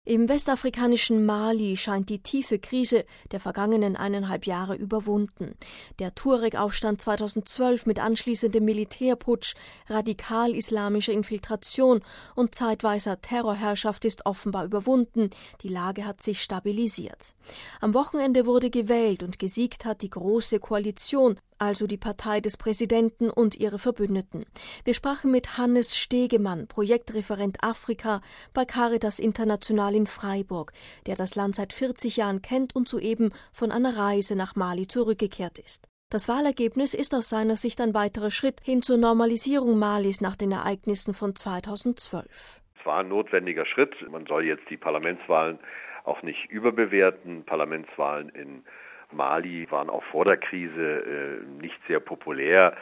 Im westafrikanischen Mali scheint die tiefe Krise der vergangenen 1,5 Jahre überwunden. Der Tuareg-Aufstand 2012 mit anschließendem Militärputsch, radikal-islamischer Infiltration und zeitweiser Terrorherrschaft ist offenbar überwunden. Die Lage hat sich stabilisiert. Am Wochenende wurde gewählt und gesiegt hat die Große Koalition, also die Partei des Präsidenten und ihre Verbündeten. Wir sprachen mit Hannes Stegemann, Projektreferent Afrika bei Caritas International in Freiburg, der das Land seit 40 Jahren kennt und soeben von einer Reise nach Mali zurückgekehrt ist. Das Wahlergebnis ist aus seiner Sicht ein weiterer Schritt hin zur Normalisierung Malis nach den Ereignissen von 2012. Es war ein notwendiger Schritt. Man soll jetzt die Parlamentswahlen auch nicht überbewerten. Parlamentswahlen in Mali waren auch vor der Krise nicht sehr populär,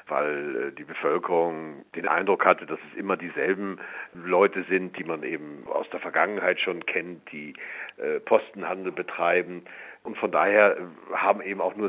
weil die Bevölkerung den Eindruck hatte, dass es immer dieselben Leute sind, die man eben aus der Vergangenheit schon kennt, die Postenhandel betreiben. Und von daher haben eben auch nur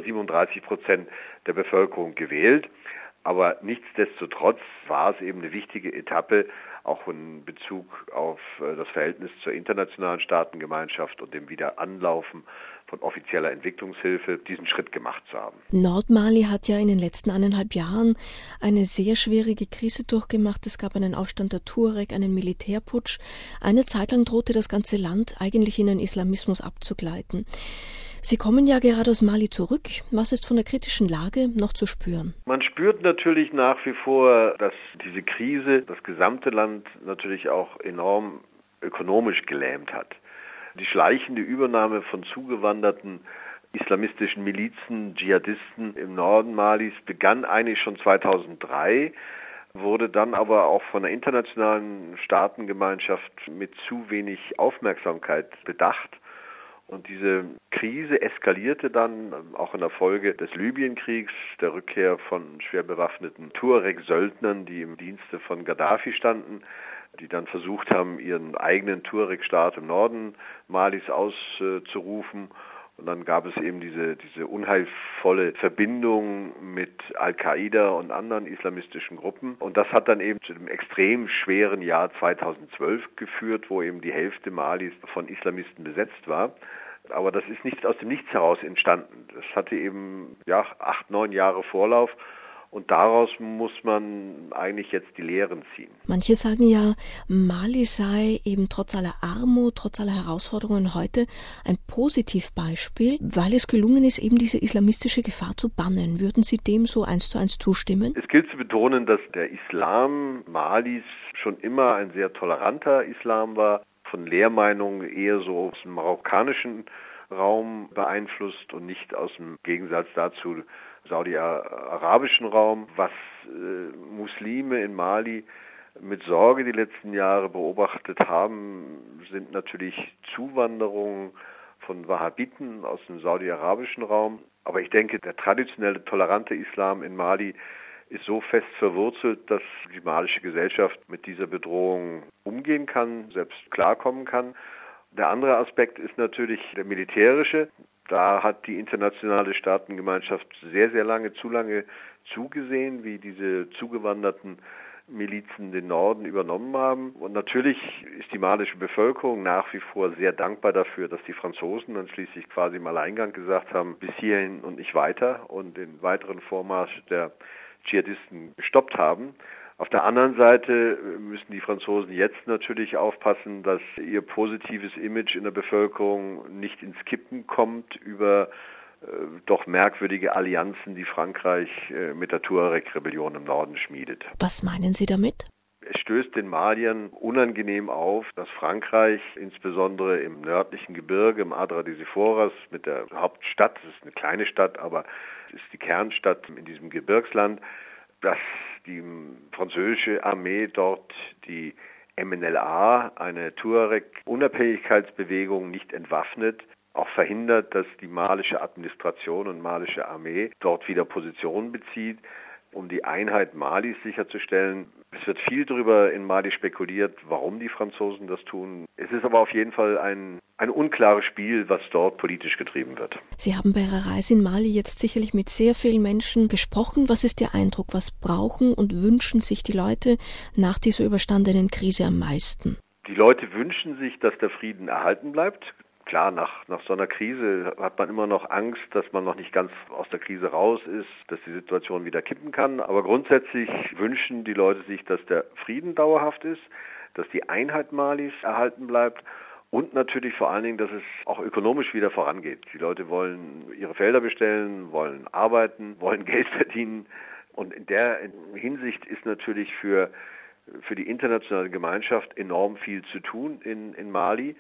37% der Bevölkerung gewählt. Aber nichtsdestotrotz war es eben eine wichtige Etappe, auch in Bezug auf das Verhältnis zur internationalen Staatengemeinschaft und dem Wiederanlaufen von offizieller Entwicklungshilfe, diesen Schritt gemacht zu haben. Nordmali hat ja in den letzten 1,5 Jahren eine sehr schwierige Krise durchgemacht. Es gab einen Aufstand der Tuareg, einen Militärputsch. Eine Zeit lang drohte das ganze Land eigentlich in den Islamismus abzugleiten. Sie kommen ja gerade aus Mali zurück. Was ist von der kritischen Lage noch zu spüren? Man spürt natürlich nach wie vor, dass diese Krise das gesamte Land natürlich auch enorm ökonomisch gelähmt hat. Die schleichende Übernahme von zugewanderten islamistischen Milizen, Dschihadisten im Norden Malis begann eigentlich schon 2003, wurde dann aber auch von der internationalen Staatengemeinschaft mit zu wenig Aufmerksamkeit bedacht. Und diese Krise eskalierte dann auch in der Folge des Libyenkriegs, der Rückkehr von schwer bewaffneten Tuareg-Söldnern, die im Dienste von Gaddafi standen, die dann versucht haben, ihren eigenen Tuareg-Staat im Norden Malis auszurufen. Und dann gab es eben diese unheilvolle Verbindung mit Al-Qaida und anderen islamistischen Gruppen. Und das hat dann eben zu dem extrem schweren Jahr 2012 geführt, wo eben die Hälfte Malis von Islamisten besetzt war. Aber das ist nicht aus dem Nichts heraus entstanden. Das hatte eben 8, 9 Jahre Vorlauf. Und daraus muss man eigentlich jetzt die Lehren ziehen. Manche sagen ja, Mali sei eben trotz aller Armut, trotz aller Herausforderungen heute ein Positivbeispiel, weil es gelungen ist, eben diese islamistische Gefahr zu bannen. Würden Sie dem so 1:1 zustimmen? Es gilt zu betonen, dass der Islam Malis schon immer ein sehr toleranter Islam war, von Lehrmeinungen eher so aus dem marokkanischen Raum beeinflusst und nicht aus dem Gegensatz dazu saudi-arabischen Raum. Was Muslime in Mali mit Sorge die letzten Jahre beobachtet haben, sind natürlich Zuwanderungen von Wahhabiten aus dem saudi-arabischen Raum. Aber ich denke, der traditionelle, tolerante Islam in Mali ist so fest verwurzelt, dass die malische Gesellschaft mit dieser Bedrohung umgehen kann, selbst klarkommen kann. Der andere Aspekt ist natürlich der militärische. Da hat die internationale Staatengemeinschaft sehr, sehr lange, zu lange zugesehen, wie diese zugewanderten Milizen den Norden übernommen haben. Und natürlich ist die malische Bevölkerung nach wie vor sehr dankbar dafür, dass die Franzosen dann schließlich quasi im Alleingang gesagt haben, bis hierhin und nicht weiter und den weiteren Vormarsch der Dschihadisten gestoppt haben. Auf der anderen Seite müssen die Franzosen jetzt natürlich aufpassen, dass ihr positives Image in der Bevölkerung nicht ins Kippen kommt über doch merkwürdige Allianzen, die Frankreich mit der Tuareg-Rebellion im Norden schmiedet. Was meinen Sie damit? Es stößt den Maliern unangenehm auf, dass Frankreich insbesondere im nördlichen Gebirge, im Adra des Foras, mit der Hauptstadt, es ist eine kleine Stadt, aber es ist die Kernstadt in diesem Gebirgsland, dass die französische Armee dort die MNLA, eine Tuareg-Unabhängigkeitsbewegung, nicht entwaffnet, auch verhindert, dass die malische Administration und malische Armee dort wieder Positionen bezieht, um die Einheit Malis sicherzustellen. Es wird viel darüber in Mali spekuliert, warum die Franzosen das tun. Es ist aber auf jeden Fall ein unklares Spiel, was dort politisch getrieben wird. Sie haben bei Ihrer Reise in Mali jetzt sicherlich mit sehr vielen Menschen gesprochen. Was ist Ihr Eindruck? Was brauchen und wünschen sich die Leute nach dieser überstandenen Krise am meisten? Die Leute wünschen sich, dass der Frieden erhalten bleibt. Klar, nach so einer Krise hat man immer noch Angst, dass man noch nicht ganz aus der Krise raus ist, dass die Situation wieder kippen kann. Aber grundsätzlich wünschen die Leute sich, dass der Frieden dauerhaft ist, dass die Einheit Malis erhalten bleibt und natürlich vor allen Dingen, dass es auch ökonomisch wieder vorangeht. Die Leute wollen ihre Felder bestellen, wollen arbeiten, wollen Geld verdienen. Und in der Hinsicht ist natürlich für die internationale Gemeinschaft enorm viel zu tun in Mali.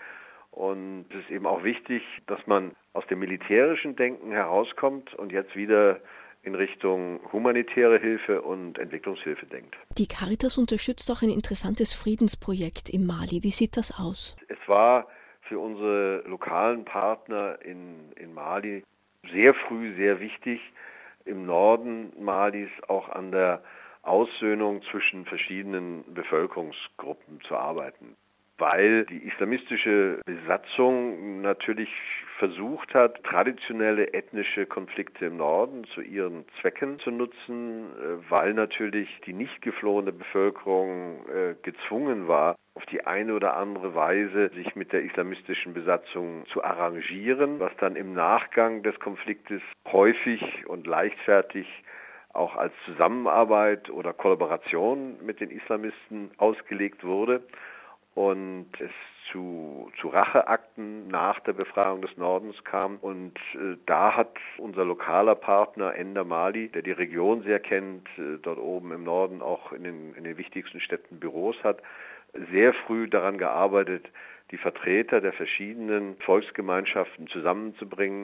Und es ist eben auch wichtig, dass man aus dem militärischen Denken herauskommt und jetzt wieder in Richtung humanitäre Hilfe und Entwicklungshilfe denkt. Die Caritas unterstützt auch ein interessantes Friedensprojekt in Mali. Wie sieht das aus? Es war für unsere lokalen Partner in Mali sehr früh sehr wichtig, im Norden Malis auch an der Aussöhnung zwischen verschiedenen Bevölkerungsgruppen zu arbeiten, weil die islamistische Besatzung natürlich versucht hat, traditionelle ethnische Konflikte im Norden zu ihren Zwecken zu nutzen, weil natürlich die nicht geflohene Bevölkerung gezwungen war, auf die eine oder andere Weise sich mit der islamistischen Besatzung zu arrangieren, was dann im Nachgang des Konfliktes häufig und leichtfertig auch als Zusammenarbeit oder Kollaboration mit den Islamisten ausgelegt wurde und es zu Racheakten nach der Befreiung des Nordens kam. Und da hat unser lokaler Partner Ender Mali, der die Region sehr kennt, dort oben im Norden auch in den wichtigsten Städten Büros hat, sehr früh daran gearbeitet, die Vertreter der verschiedenen Volksgemeinschaften zusammenzubringen,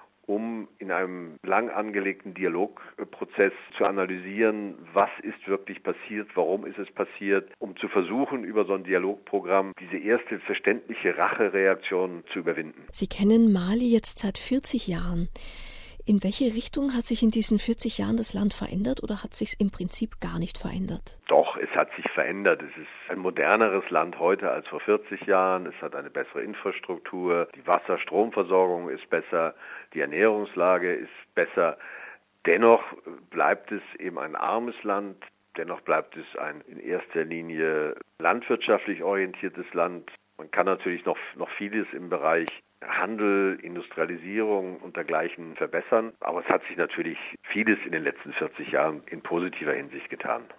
um in einem lang angelegten Dialogprozess zu analysieren, was ist wirklich passiert, warum ist es passiert, um zu versuchen, über so ein Dialogprogramm diese erste verständliche Rachereaktion zu überwinden. Sie kennen Mali jetzt seit 40 Jahren. In welche Richtung hat sich in diesen 40 Jahren das Land verändert oder hat sich es im Prinzip gar nicht verändert? Doch, es hat sich verändert. Es ist ein moderneres Land heute als vor 40 Jahren. Es hat eine bessere Infrastruktur. Die Wasser-Stromversorgung ist besser. Die Ernährungslage ist besser. Dennoch bleibt es eben ein armes Land. Dennoch bleibt es ein in erster Linie landwirtschaftlich orientiertes Land. Man kann natürlich noch vieles im Bereich Handel, Industrialisierung und dergleichen verbessern. Aber es hat sich natürlich vieles in den letzten 40 Jahren in positiver Hinsicht getan.